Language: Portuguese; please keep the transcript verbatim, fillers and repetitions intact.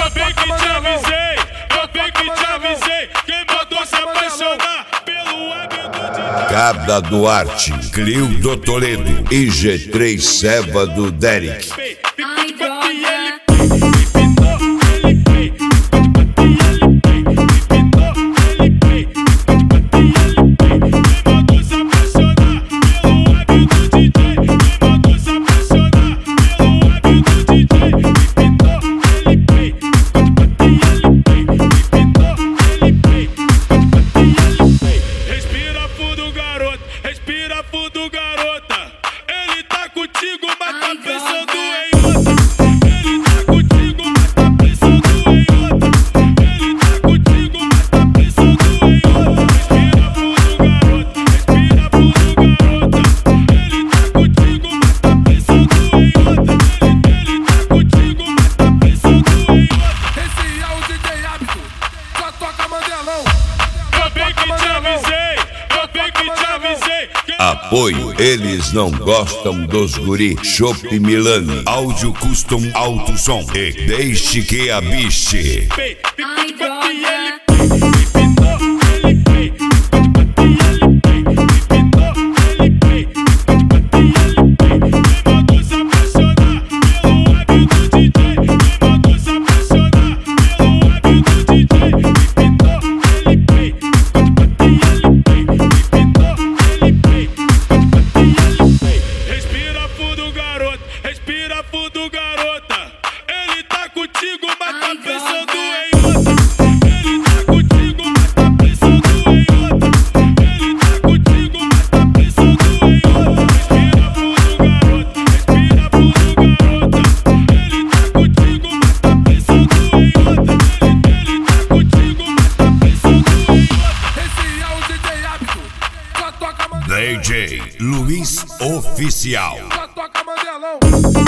Eu bem que te avisei, eu bem que te avisei. Quem mandou se apaixonar pelo hábito de Cada Duarte, Clio Toledo e G três Seva do Derek. Ai, droga. Respira fundo, garoto, respira fundo, garota. Ele tá contigo, mas tá pensando em outra. Ele tá contigo, mas tá pensando em outra. Ele tá contigo, mas tá pensando em outra. Respira fundo, garoto, respira fundo, garota. Ele tá contigo, mas tá pensando em outra. Ele tá contigo, mas tá pensando em outra. Esse é o D J Hábito, só toca Mandelão. Eu bem que te avisei, eu bem que te avisei. Apoio, eles não gostam dos guri. Chopp Milani, áudio custom alto som. E deixe que a biche. Ai, droga. Respira fundo, garoto, respira fundo, garota. Ele tá contigo, mas tá Ai, pensando droga. em outra. Ele tá contigo, mas tá pensando em outra. Ele tá contigo, mas tá pensando em outra. Respira fundo, garoto, respira fundo, garota. Ele tá contigo, mas tá pensando em outra. Ele tá contigo, mas tá pensando em outra. Esse é o D J Hábito, só toca Mandelão. D J Luiz Oficial. Só toca Mandelão.